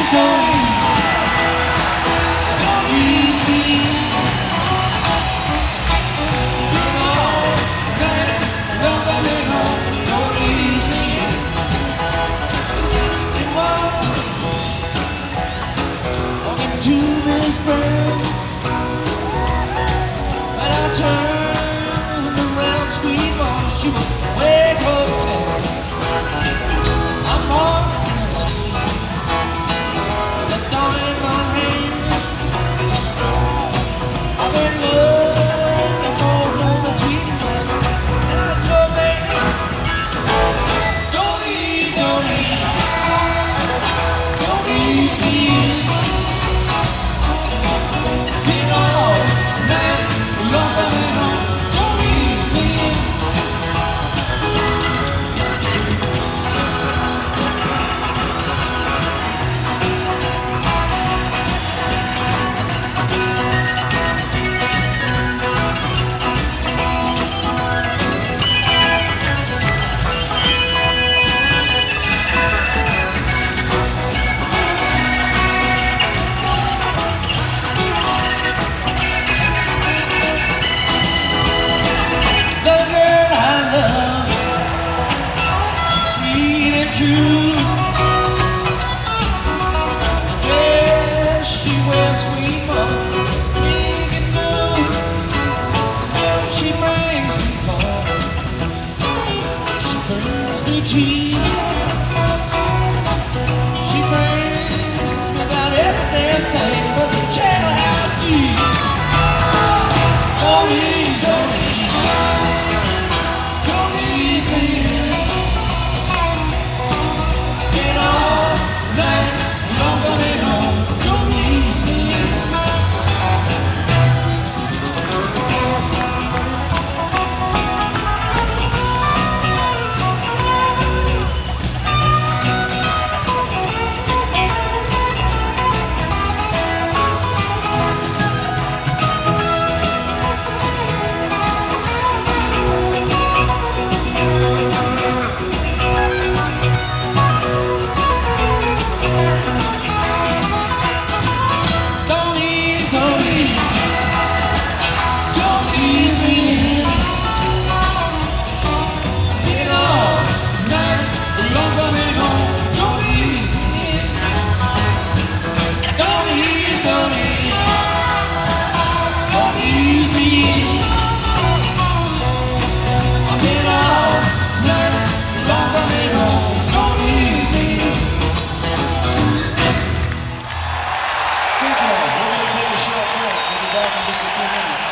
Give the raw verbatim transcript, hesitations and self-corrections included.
don't ease, don't ease me. Get all that love coming home, don't ease me. Get one, walking to this bird, and I turned around, sweet mom, she was way hotel. I'm walking the street, with a doll in my hand. I've been looking for a woman, sweet mother, and I told me, don't ease, don't ease, don't ease me. Get all night long coming home, don't ease me. The girl I love, sweet and true. The dress she wears, sweet mother, is pink and blue. She brings me home, she brings me tea. She brings me about every damn thing but the jailhouse key. Don't ease, don't ease, don't ease me. Get all night long coming home, don't ease me. Don't ease, don't ease, don't ease me. Get all night long coming home, don't ease me. Don't ease, don't ease, don't ease me. Get all night long coming home, don't ease me. Thank you all. We're going to take a short break. We'll be back in just a few minutes.